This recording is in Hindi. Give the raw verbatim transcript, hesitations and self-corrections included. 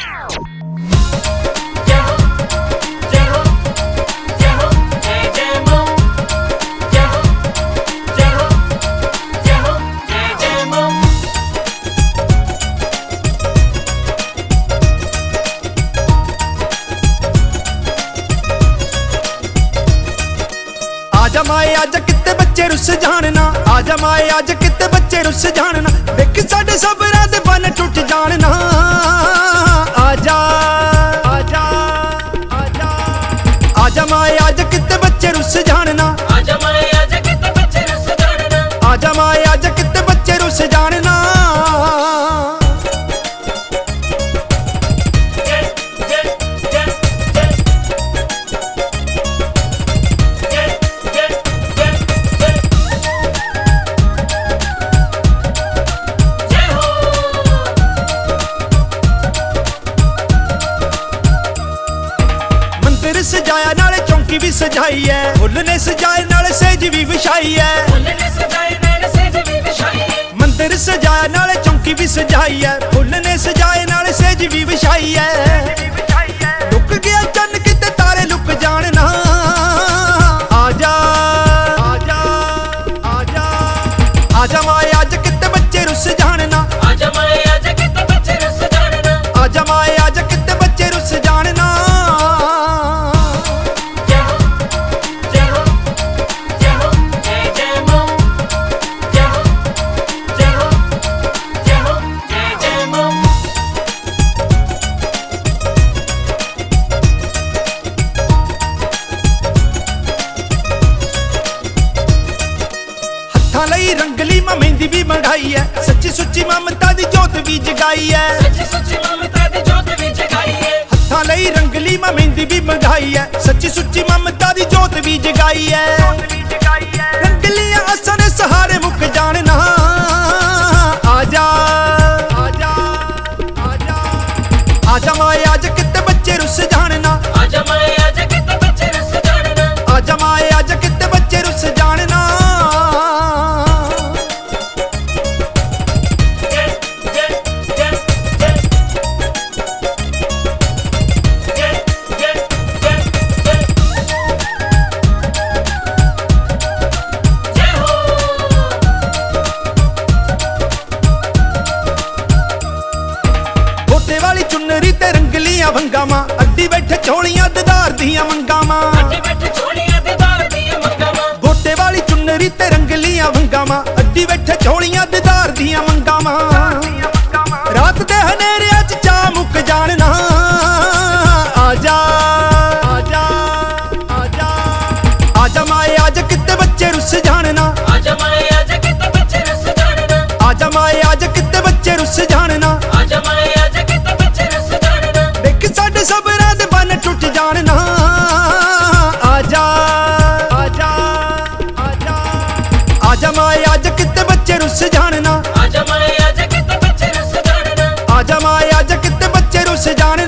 आजा माए आजा किते बच्चे रुस जानना, आजा माए आजा किते बच्चे रुस जानना, देख साडे सबरां दे बन टुट जानना। आजा आजा आजा आजा माए आजा किते बच्चे रुस जानना, आजा माए आजा किते बच्चे रुस जानना, आजा माए आजा किते बच्चे रुस जानना। मंदिर सजाया नाले चौंकी भी सजाई है, फुੱਲ ने सजाए नाले सेज भी विछाई है। फुੱਲ ने सजाए नाले सेज भी विछाई है। मंदिर सजाया नाले चौंकी भी सजाई है, फुੱਲ ने सजाए नाले सेज भी विछाई है। लुक गया चन्न किते तारे लुक जानना। आजा आजा आजा आजा माए आजा किते बच्चे रुस जानना, आजा माए आजा किते बच्चे रुस जानना, आजा माए आजा किते बच्चे रुस जानना। ਲਈ ਰੰਗਲੀ ਮਾਂ ਮਹਿੰਦੀ ਵੀ ਮੰਗਾਈ ਹੈ, ਸੱਚੀ ਸੁੱਚੀ ਮਮਤਾ ਦੀ ਜੋਤ ਵੀ ਜਗਾਈ ਹੈ। ਸੱਚੀ ਸੁੱਚੀ ਮਮਤਾ ਦੀ ਜੋਤ ਵੀ ਜਗਾਈ ਹੈ। ਹੱਥਾਂ ਲਈ ਰੰਗਲੀ ਮਾਂ ਮਹਿੰਦੀ ਵੀ ਮੰਗਾਈ ਹੈ, ਸੱਚੀ ਸੁੱਚੀ ਮਮਤਾ ਦੀ ਜੋਤ ਵੀ ਜਗਾਈ ਹੈ। ਰੰਗਲੀਆਂ ਆਸਾਂ ਦੇ ਸਹਾਰੇ ਮੁੱਕ ਜਾਣਨਾ। ਆਜਾ ਆਜਾ ਆਜਾ ਆਜਾ ਮਾਏ ਆਜਾ ਕਿਤੇ ਬੱਚੇ ਰੁੱਸ ਜਾਣਨਾ, ਆਜਾ ਮਾਏ ਆਜਾ ਕਿਤੇ ਬੱਚੇ ਰੁੱਸ ਜਾਣਨਾ, ਆਜਾ ਮਾਏ ਆਜਾ ਕਿਤੇ ਬੱਚੇ ਰੁੱਸ ਜਾਣਨਾ। वाली चुनरी ते रंगलियां वंगा मां, अड्डी बैठे चोलियां ददार दियां मंगा मां, अड्डी बैठे चोलियां ददार दियां मंगा मां। गोटे वाली चुनरी ते रंगलियां वंगा मां, अड्डी बैठे चोलियां ददार दियां मंगा मां। रात दे हनेरियां च चा मुक जानना। आजा आजा आजा आजा माए आजा किते बच्चे रुस जानना, आजा माए आजा किते बच्चे रुस जानना, आजा माए आजा किते बच्चे रुस जानना, आजा माए आजा किते बच्चे रुस जानना। देख साडे सबरां दे बन टुट जानना। आजा आजा आजा आजा माए आजा किते बच्चे रुस जानना, आजा माए आजा किते बच्चे रुस जानना, आजा माए आजा किते बच्चे रुस जानना।